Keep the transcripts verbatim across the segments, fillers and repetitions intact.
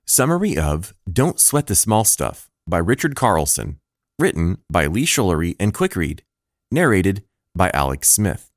Summary of Don't Sweat the Small Stuff by Richard Carlson. Written by Lee Shollery and Quickread. Narrated by Alex Smith.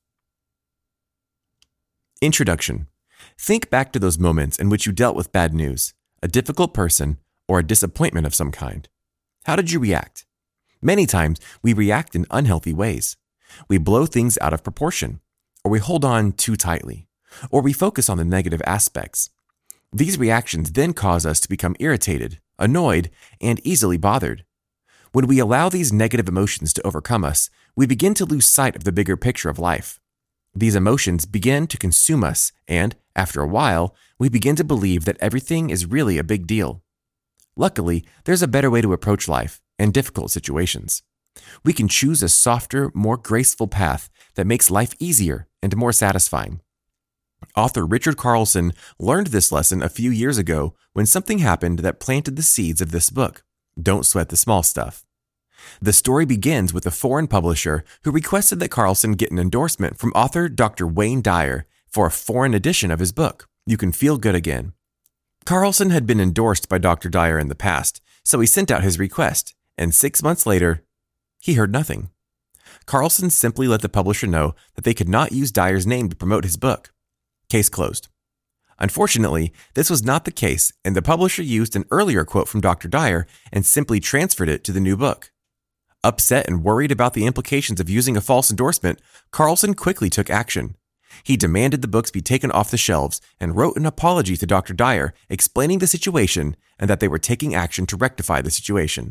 Introduction. Think back to those moments in which you dealt with bad news, a difficult person, or a disappointment of some kind. How did you react? Many times, we react in unhealthy ways. We blow things out of proportion, or we hold on too tightly, or we focus on the negative aspects. These reactions then cause us to become irritated, annoyed, and easily bothered. When we allow these negative emotions to overcome us, we begin to lose sight of the bigger picture of life. These emotions begin to consume us, and, after a while, we begin to believe that everything is really a big deal. Luckily, there's a better way to approach life and difficult situations. We can choose a softer, more graceful path that makes life easier and more satisfying. Author Richard Carlson learned this lesson a few years ago when something happened that planted the seeds of this book, Don't Sweat the Small Stuff. The story begins with a foreign publisher who requested that Carlson get an endorsement from author Doctor Wayne Dyer for a foreign edition of his book, You Can Feel Good Again. Carlson had been endorsed by Doctor Dyer in the past, so he sent out his request, and six months later, he heard nothing. Carlson simply let the publisher know that they could not use Dyer's name to promote his book. Case closed. Unfortunately, this was not the case, and the publisher used an earlier quote from Doctor Dyer and simply transferred it to the new book. Upset and worried about the implications of using a false endorsement, Carlson quickly took action. He demanded the books be taken off the shelves and wrote an apology to Doctor Dyer, explaining the situation and that they were taking action to rectify the situation.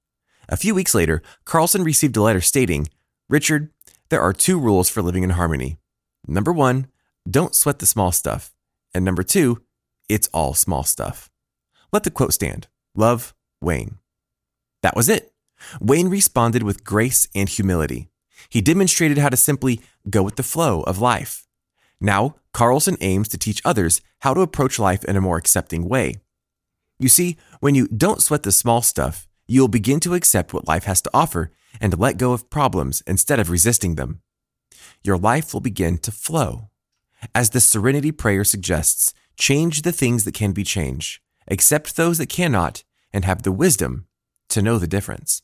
A few weeks later, Carlson received a letter stating, "Richard, there are two rules for living in harmony. Number one, don't sweat the small stuff. And number two, it's all small stuff." Let the quote stand. Love, Wayne. That was it. Wayne responded with grace and humility. He demonstrated how to simply go with the flow of life. Now, Carlson aims to teach others how to approach life in a more accepting way. You see, when you don't sweat the small stuff, you'll begin to accept what life has to offer and let go of problems instead of resisting them. Your life will begin to flow. As the Serenity Prayer suggests, change the things that can be changed, accept those that cannot, and have the wisdom to know the difference.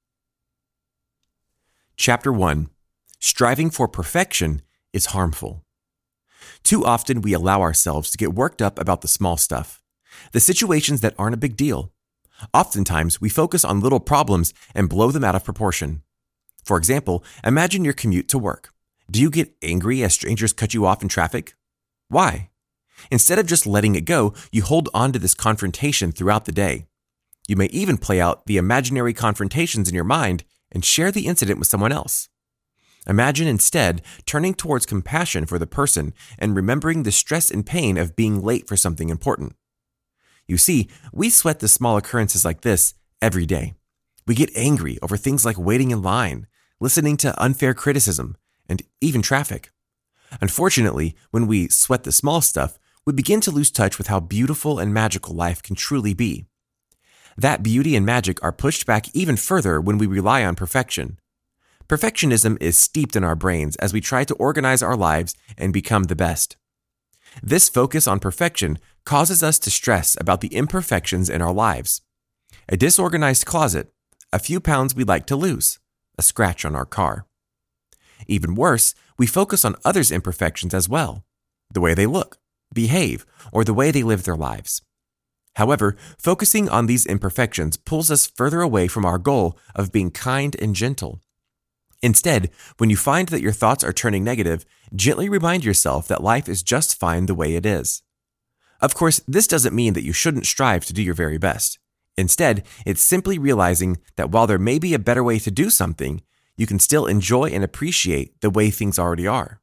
Chapter one. Striving for perfection is harmful. Too often we allow ourselves to get worked up about the small stuff, the situations that aren't a big deal. Oftentimes, we focus on little problems and blow them out of proportion. For example, imagine your commute to work. Do you get angry as strangers cut you off in traffic? Why? Instead of just letting it go, you hold on to this confrontation throughout the day. You may even play out the imaginary confrontations in your mind and share the incident with someone else. Imagine instead turning towards compassion for the person and remembering the stress and pain of being late for something important. You see, we sweat the small occurrences like this every day. We get angry over things like waiting in line, listening to unfair criticism, and even traffic. Unfortunately, when we sweat the small stuff, we begin to lose touch with how beautiful and magical life can truly be. That beauty and magic are pushed back even further when we rely on perfection. Perfectionism is steeped in our brains as we try to organize our lives and become the best. This focus on perfection causes us to stress about the imperfections in our lives. A disorganized closet, a few pounds we'd like to lose, a scratch on our car. Even worse, we focus on others' imperfections as well, the way they look, behave, or the way they live their lives. However, focusing on these imperfections pulls us further away from our goal of being kind and gentle. Instead, when you find that your thoughts are turning negative, gently remind yourself that life is just fine the way it is. Of course, this doesn't mean that you shouldn't strive to do your very best. Instead, it's simply realizing that while there may be a better way to do something, you can still enjoy and appreciate the way things already are.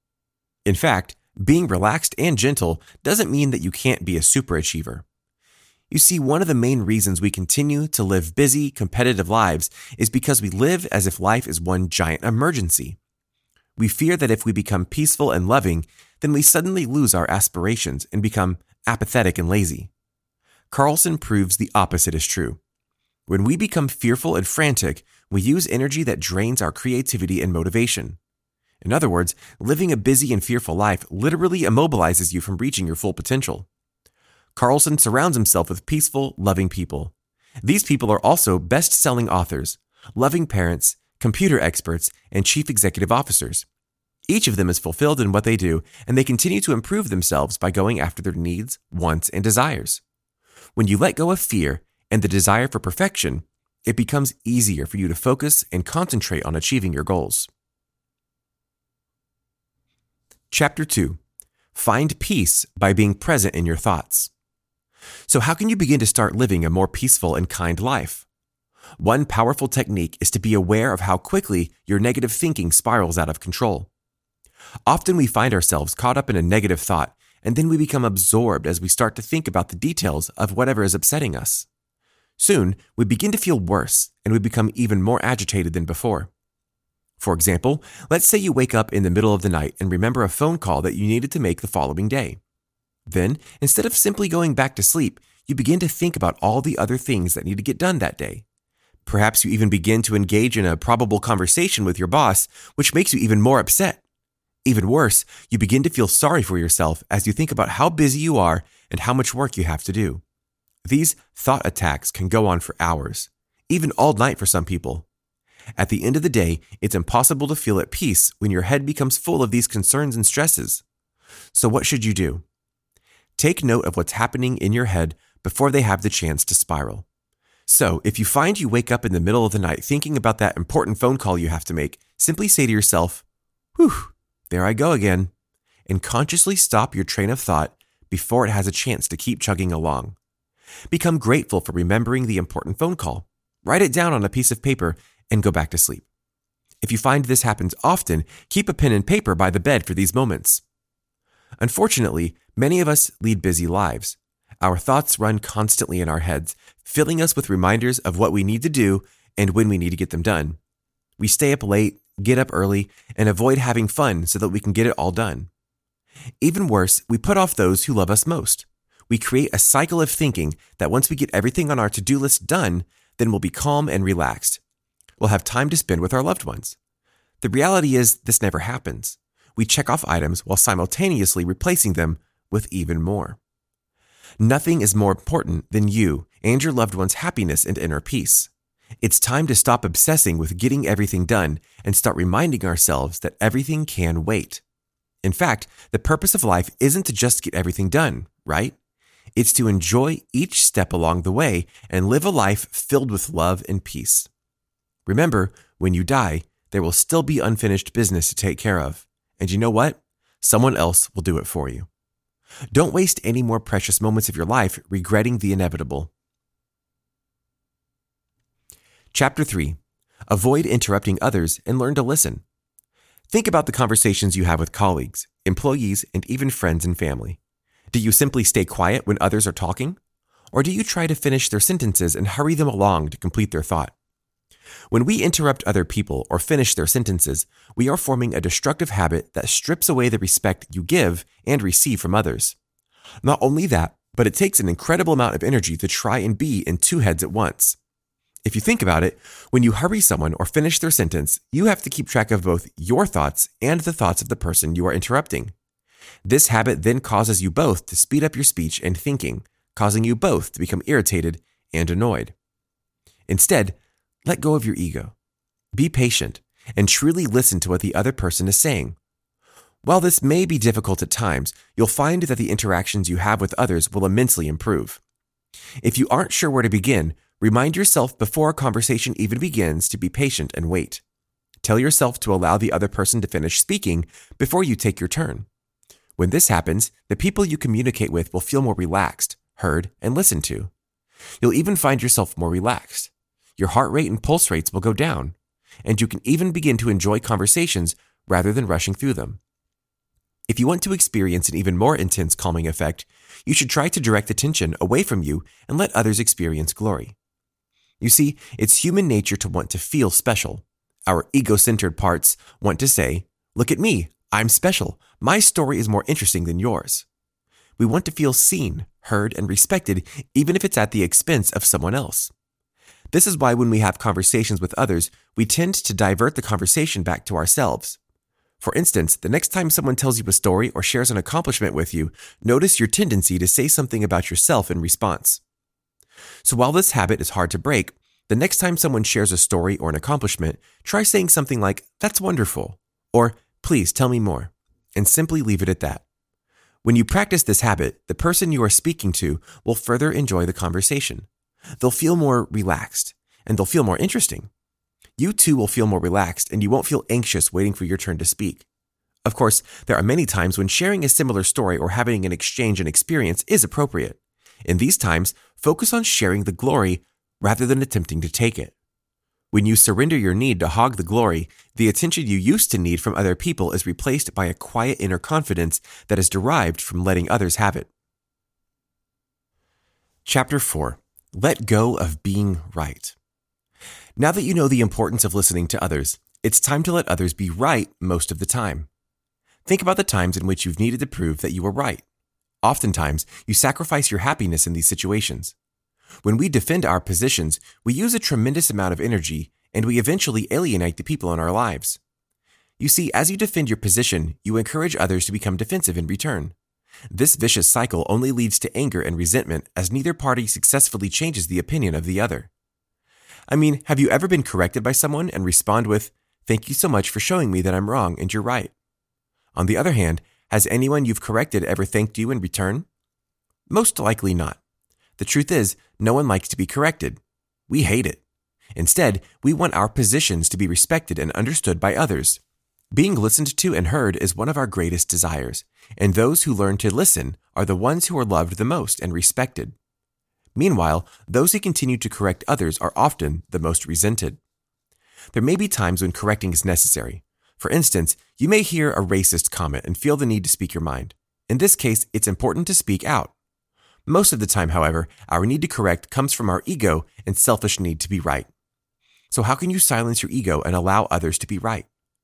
In fact, being relaxed and gentle doesn't mean that you can't be a superachiever. You see, one of the main reasons we continue to live busy, competitive lives is because we live as if life is one giant emergency. We fear that if we become peaceful and loving, then we suddenly lose our aspirations and become apathetic and lazy. Carlson proves the opposite is true. When we become fearful and frantic, we use energy that drains our creativity and motivation. In other words, living a busy and fearful life literally immobilizes you from reaching your full potential. Carlson surrounds himself with peaceful, loving people. These people are also best-selling authors, loving parents, computer experts, and chief executive officers. Each of them is fulfilled in what they do, and they continue to improve themselves by going after their needs, wants, and desires. When you let go of fear and the desire for perfection, it becomes easier for you to focus and concentrate on achieving your goals. Chapter two. Find peace by being present in your thoughts. So how can you begin to start living a more peaceful and kind life? One powerful technique is to be aware of how quickly your negative thinking spirals out of control. Often we find ourselves caught up in a negative thought, and then we become absorbed as we start to think about the details of whatever is upsetting us. Soon, we begin to feel worse, and we become even more agitated than before. For example, let's say you wake up in the middle of the night and remember a phone call that you needed to make the following day. Then, instead of simply going back to sleep, you begin to think about all the other things that need to get done that day. Perhaps you even begin to engage in a probable conversation with your boss, which makes you even more upset. Even worse, you begin to feel sorry for yourself as you think about how busy you are and how much work you have to do. These thought attacks can go on for hours, even all night for some people. At the end of the day, it's impossible to feel at peace when your head becomes full of these concerns and stresses. So what should you do? Take note of what's happening in your head before they have the chance to spiral. So if you find you wake up in the middle of the night thinking about that important phone call you have to make, simply say to yourself, "Whew, there I go again," and consciously stop your train of thought before it has a chance to keep chugging along. Become grateful for remembering the important phone call. Write it down on a piece of paper and go back to sleep. If you find this happens often, keep a pen and paper by the bed for these moments. Unfortunately, many of us lead busy lives. Our thoughts run constantly in our heads, filling us with reminders of what we need to do and when we need to get them done. We stay up late, get up early, and avoid having fun so that we can get it all done. Even worse, we put off those who love us most. We create a cycle of thinking that once we get everything on our to-do list done, then we'll be calm and relaxed. We'll have time to spend with our loved ones. The reality is this never happens. We check off items while simultaneously replacing them with even more. Nothing is more important than you and your loved one's happiness and inner peace. It's time to stop obsessing with getting everything done and start reminding ourselves that everything can wait. In fact, the purpose of life isn't to just get everything done, right? It's to enjoy each step along the way and live a life filled with love and peace. Remember, when you die, there will still be unfinished business to take care of. And you know what? Someone else will do it for you. Don't waste any more precious moments of your life regretting the inevitable. Chapter three. Avoid interrupting others and learn to listen. Think about the conversations you have with colleagues, employees, and even friends and family. Do you simply stay quiet when others are talking? Or do you try to finish their sentences and hurry them along to complete their thought? When we interrupt other people or finish their sentences, we are forming a destructive habit that strips away the respect you give and receive from others. Not only that, but it takes an incredible amount of energy to try and be in two heads at once. If you think about it, when you hurry someone or finish their sentence, you have to keep track of both your thoughts and the thoughts of the person you are interrupting. This habit then causes you both to speed up your speech and thinking, causing you both to become irritated and annoyed. Instead, let go of your ego. Be patient and truly listen to what the other person is saying. While this may be difficult at times, you'll find that the interactions you have with others will immensely improve. If you aren't sure where to begin, remind yourself before a conversation even begins to be patient and wait. Tell yourself to allow the other person to finish speaking before you take your turn. When this happens, the people you communicate with will feel more relaxed, heard, and listened to. You'll even find yourself more relaxed. Your heart rate and pulse rates will go down, and you can even begin to enjoy conversations rather than rushing through them. If you want to experience an even more intense calming effect, you should try to direct attention away from you and let others experience glory. You see, it's human nature to want to feel special. Our ego-centered parts want to say, "Look at me, I'm special. My story is more interesting than yours." We want to feel seen, heard, and respected, even if it's at the expense of someone else. This is why when we have conversations with others, we tend to divert the conversation back to ourselves. For instance, the next time someone tells you a story or shares an accomplishment with you, notice your tendency to say something about yourself in response. So while this habit is hard to break, the next time someone shares a story or an accomplishment, try saying something like, "That's wonderful," or "Please tell me more," and simply leave it at that. When you practice this habit, the person you are speaking to will further enjoy the conversation. They'll feel more relaxed, and they'll feel more interesting. You too will feel more relaxed, and you won't feel anxious waiting for your turn to speak. Of course, there are many times when sharing a similar story or having an exchange and experience is appropriate. In these times, focus on sharing the glory rather than attempting to take it. When you surrender your need to hog the glory, the attention you used to need from other people is replaced by a quiet inner confidence that is derived from letting others have it. Chapter four. Let go of being right. Now that you know the importance of listening to others, it's time to let others be right most of the time. Think about the times in which you've needed to prove that you were right. Oftentimes, you sacrifice your happiness in these situations. When we defend our positions, we use a tremendous amount of energy, and we eventually alienate the people in our lives. You see, as you defend your position, you encourage others to become defensive in return. This vicious cycle only leads to anger and resentment, as neither party successfully changes the opinion of the other. I mean, have you ever been corrected by someone and respond with, "Thank you so much for showing me that I'm wrong and you're right"? On the other hand, has anyone you've corrected ever thanked you in return? Most likely not. The truth is, no one likes to be corrected. We hate it. Instead, we want our positions to be respected and understood by others. Being listened to and heard is one of our greatest desires, and those who learn to listen are the ones who are loved the most and respected. Meanwhile, those who continue to correct others are often the most resented. There may be times when correcting is necessary. For instance, you may hear a racist comment and feel the need to speak your mind. In this case, it's important to speak out. Most of the time, however, our need to correct comes from our ego and selfish need to be right. So how can you silence your ego and allow others to be right?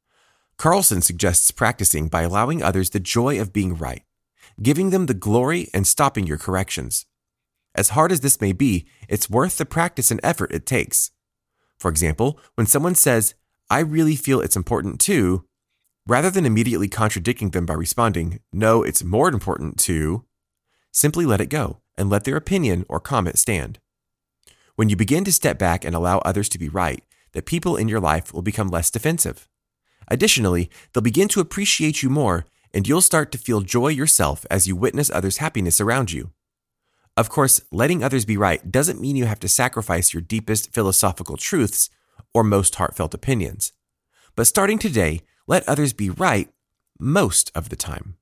Carlson suggests practicing by allowing others the joy of being right, giving them the glory and stopping your corrections. As hard as this may be, it's worth the practice and effort it takes. For example, when someone says, "I really feel it's important too," rather than immediately contradicting them by responding, "No, it's more important to," simply let it go and let their opinion or comment stand. When you begin to step back and allow others to be right, the people in your life will become less defensive. Additionally, they'll begin to appreciate you more, and you'll start to feel joy yourself as you witness others' happiness around you. Of course, letting others be right doesn't mean you have to sacrifice your deepest philosophical truths or most heartfelt opinions. But starting today, let others be right most of the time.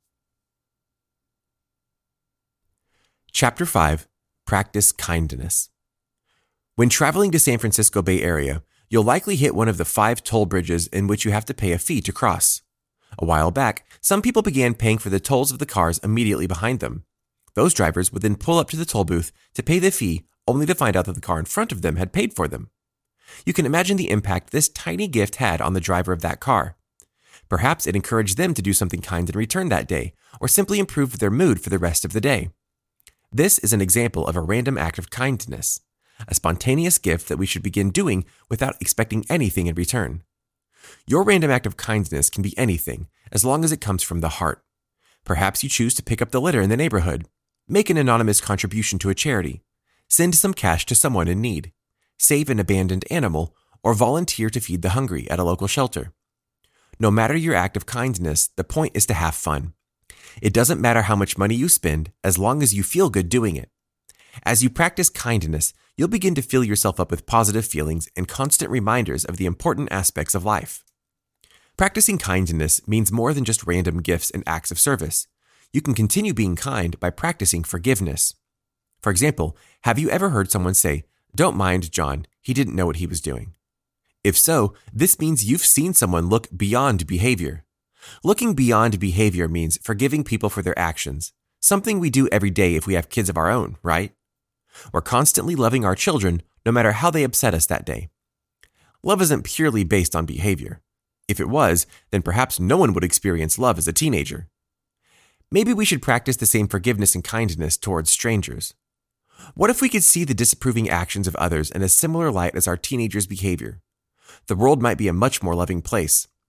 Chapter five. Practice kindness. When traveling to San Francisco Bay Area, you'll likely hit one of the five toll bridges in which you have to pay a fee to cross. A while back, some people began paying for the tolls of the cars immediately behind them. Those drivers would then pull up to the toll booth to pay the fee, only to find out that the car in front of them had paid for them. You can imagine the impact this tiny gift had on the driver of that car. Perhaps it encouraged them to do something kind in return that day, or simply improved their mood for the rest of the day. This is an example of a random act of kindness, a spontaneous gift that we should begin doing without expecting anything in return. Your random act of kindness can be anything, as long as it comes from the heart. Perhaps you choose to pick up the litter in the neighborhood, make an anonymous contribution to a charity, send some cash to someone in need, save an abandoned animal, or volunteer to feed the hungry at a local shelter. No matter your act of kindness, the point is to have fun. It doesn't matter how much money you spend, as long as you feel good doing it. As you practice kindness, you'll begin to fill yourself up with positive feelings and constant reminders of the important aspects of life. Practicing kindness means more than just random gifts and acts of service. You can continue being kind by practicing forgiveness. For example, have you ever heard someone say, "Don't mind John, he didn't know what he was doing"? If so, this means you've seen someone look beyond behavior. Looking beyond behavior means forgiving people for their actions, something we do every day if we have kids of our own, right? We're constantly loving our children, no matter how they upset us that day. Love isn't purely based on behavior. If it was, then perhaps no one would experience love as a teenager. Maybe we should practice the same forgiveness and kindness towards strangers. What if we could see the disapproving actions of others in a similar light as our teenagers' behavior? The world might be a much more loving place.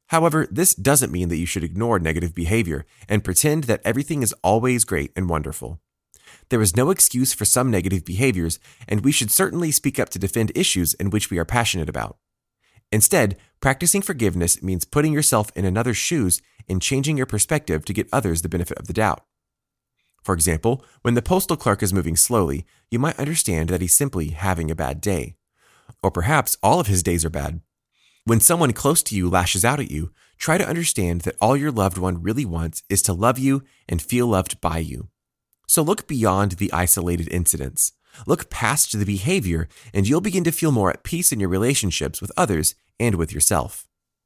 However, this doesn't mean that you should ignore negative behavior and pretend that everything is always great and wonderful. There is no excuse for some negative behaviors, and we should certainly speak up to defend issues in which we are passionate about. Instead, practicing forgiveness means putting yourself in another's shoes and changing your perspective to get others the benefit of the doubt. For example, when the postal clerk is moving slowly, you might understand that he's simply having a bad day. Or perhaps all of his days are bad. When someone close to you lashes out at you, try to understand that all your loved one really wants is to love you and feel loved by you. So look beyond the isolated incidents. Look past the behavior, and you'll begin to feel more at peace in your relationships with others and with yourself.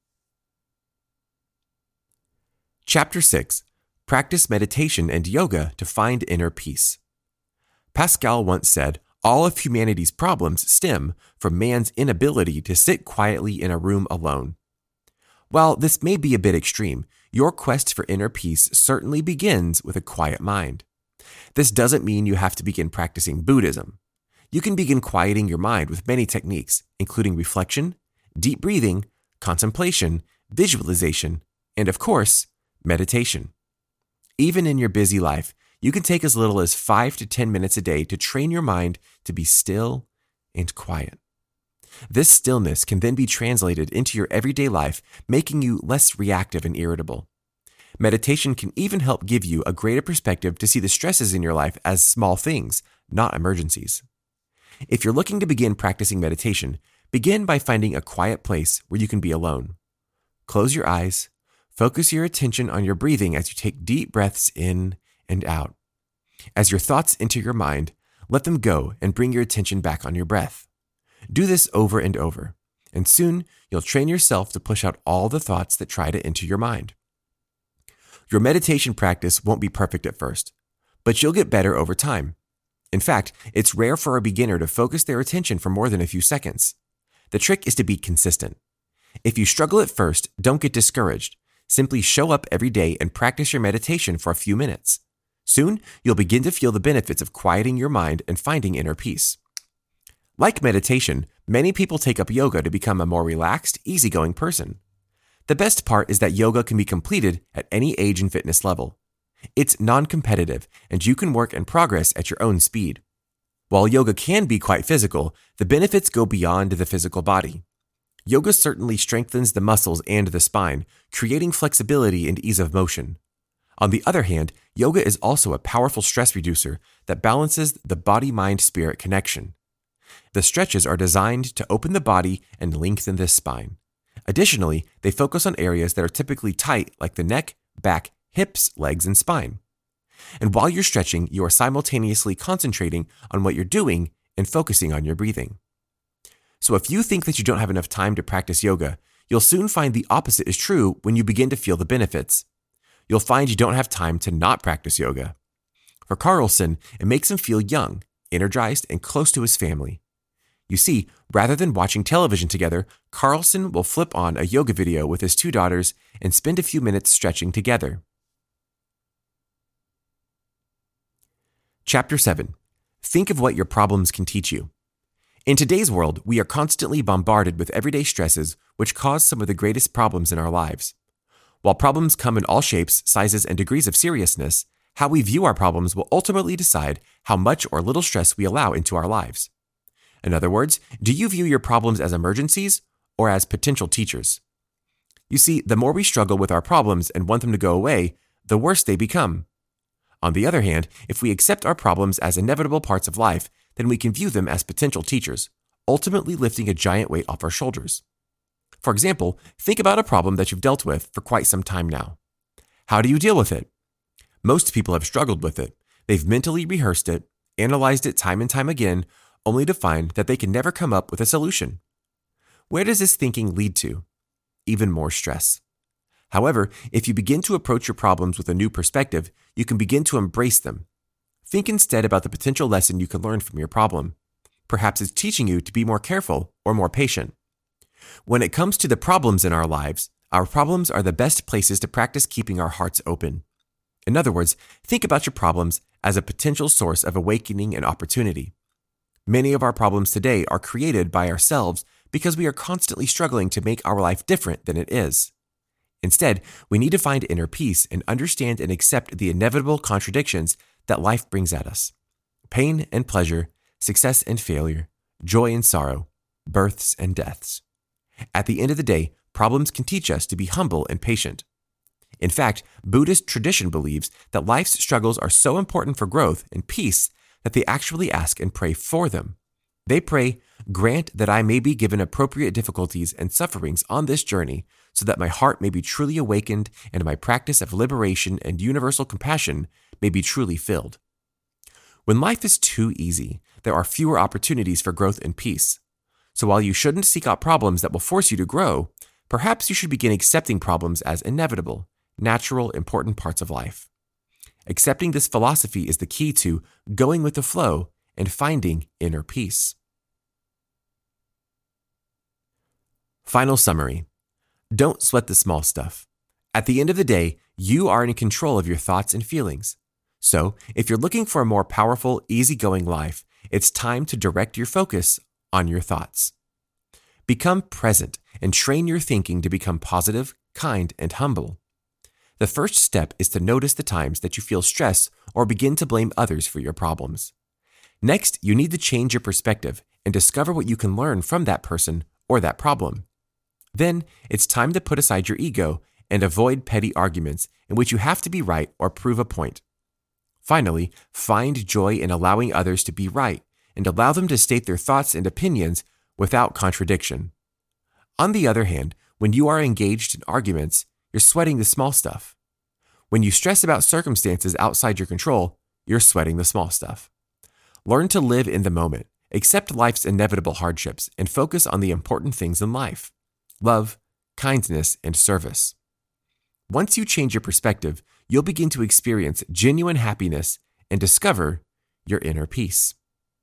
Chapter six. Practice meditation and yoga to find inner peace. Pascal once said, "All of humanity's problems stem from man's inability to sit quietly in a room alone." While this may be a bit extreme, your quest for inner peace certainly begins with a quiet mind. This doesn't mean you have to begin practicing Buddhism. You can begin quieting your mind with many techniques, including reflection, deep breathing, contemplation, visualization, and of course, meditation. Even in your busy life, you can take as little as five to ten minutes a day to train your mind to be still and quiet. This stillness can then be translated into your everyday life, making you less reactive and irritable. Meditation can even help give you a greater perspective to see the stresses in your life as small things, not emergencies. If you're looking to begin practicing meditation, begin by finding a quiet place where you can be alone. Close your eyes, focus your attention on your breathing as you take deep breaths in and out. As your thoughts enter your mind, let them go and bring your attention back on your breath. Do this over and over, and soon you'll train yourself to push out all the thoughts that try to enter your mind. Your meditation practice won't be perfect at first, but you'll get better over time. In fact, it's rare for a beginner to focus their attention for more than a few seconds. The trick is to be consistent. If you struggle at first, don't get discouraged. Simply show up every day and practice your meditation for a few minutes. Soon, you'll begin to feel the benefits of quieting your mind and finding inner peace. Like meditation, many people take up yoga to become a more relaxed, easygoing person. The best part is that yoga can be completed at any age and fitness level. It's non-competitive, and you can work and progress at your own speed. While yoga can be quite physical, the benefits go beyond the physical body. Yoga certainly strengthens the muscles and the spine, creating flexibility and ease of motion. On the other hand, yoga is also a powerful stress reducer that balances the body-mind-spirit connection. The stretches are designed to open the body and lengthen the spine. Additionally, they focus on areas that are typically tight, like the neck, back, hips, legs, and spine. And while you're stretching, you are simultaneously concentrating on what you're doing and focusing on your breathing. So if you think that you don't have enough time to practice yoga, you'll soon find the opposite is true when you begin to feel the benefits. You'll find you don't have time to not practice yoga. For Carlson, it makes him feel young, energized, and close to his family. You see, rather than watching television together, Carlson will flip on a yoga video with his two daughters and spend a few minutes stretching together. Chapter seven. Think of what your problems can teach you. In today's world, we are constantly bombarded with everyday stresses which cause some of the greatest problems in our lives. While problems come in all shapes, sizes, and degrees of seriousness, how we view our problems will ultimately decide how much or little stress we allow into our lives. In other words, do you view your problems as emergencies or as potential teachers? You see, the more we struggle with our problems and want them to go away, the worse they become. On the other hand, if we accept our problems as inevitable parts of life, then we can view them as potential teachers, ultimately lifting a giant weight off our shoulders. For example, think about a problem that you've dealt with for quite some time now. How do you deal with it? Most people have struggled with it. They've mentally rehearsed it, analyzed it time and time again, only to find that they can never come up with a solution. Where does this thinking lead to? Even more stress. However, if you begin to approach your problems with a new perspective, you can begin to embrace them. Think instead about the potential lesson you can learn from your problem. Perhaps it's teaching you to be more careful or more patient. When it comes to the problems in our lives, our problems are the best places to practice keeping our hearts open. In other words, think about your problems as a potential source of awakening and opportunity. Many of our problems today are created by ourselves because we are constantly struggling to make our life different than it is. Instead, we need to find inner peace and understand and accept the inevitable contradictions that life brings at us. Pain and pleasure, success and failure, joy and sorrow, births and deaths. At the end of the day, problems can teach us to be humble and patient. In fact, Buddhist tradition believes that life's struggles are so important for growth and peace that they actually ask and pray for them. They pray, "Grant that I may be given appropriate difficulties and sufferings on this journey, so that my heart may be truly awakened and my practice of liberation and universal compassion may be truly filled." When life is too easy, there are fewer opportunities for growth and peace. So while you shouldn't seek out problems that will force you to grow, perhaps you should begin accepting problems as inevitable, natural, important parts of life. Accepting this philosophy is the key to going with the flow and finding inner peace. Final summary. Don't sweat the small stuff. At the end of the day, you are in control of your thoughts and feelings. So, if you're looking for a more powerful, easygoing life, it's time to direct your focus on your thoughts. Become present and train your thinking to become positive, kind, and humble. The first step is to notice the times that you feel stress or begin to blame others for your problems. Next, you need to change your perspective and discover what you can learn from that person or that problem. Then, it's time to put aside your ego and avoid petty arguments in which you have to be right or prove a point. Finally, find joy in allowing others to be right and allow them to state their thoughts and opinions without contradiction. On the other hand, when you are engaged in arguments, you're sweating the small stuff. When you stress about circumstances outside your control, you're sweating the small stuff. Learn to live in the moment, accept life's inevitable hardships, and focus on the important things in life: love, kindness, and service. Once you change your perspective, you'll begin to experience genuine happiness and discover your inner peace.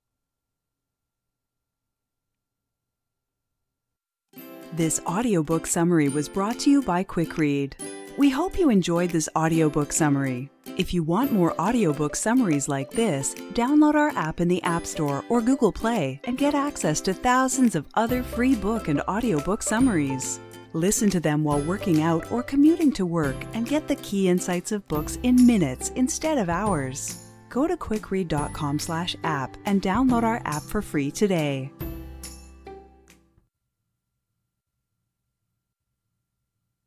This audiobook summary was brought to you by Quick Read. We hope you enjoyed this audiobook summary. If you want more audiobook summaries like this, download our app in the App Store or Google Play and get access to thousands of other free book and audiobook summaries. Listen to them while working out or commuting to work and get the key insights of books in minutes instead of hours. Go to quickread dot com slash app and download our app for free today.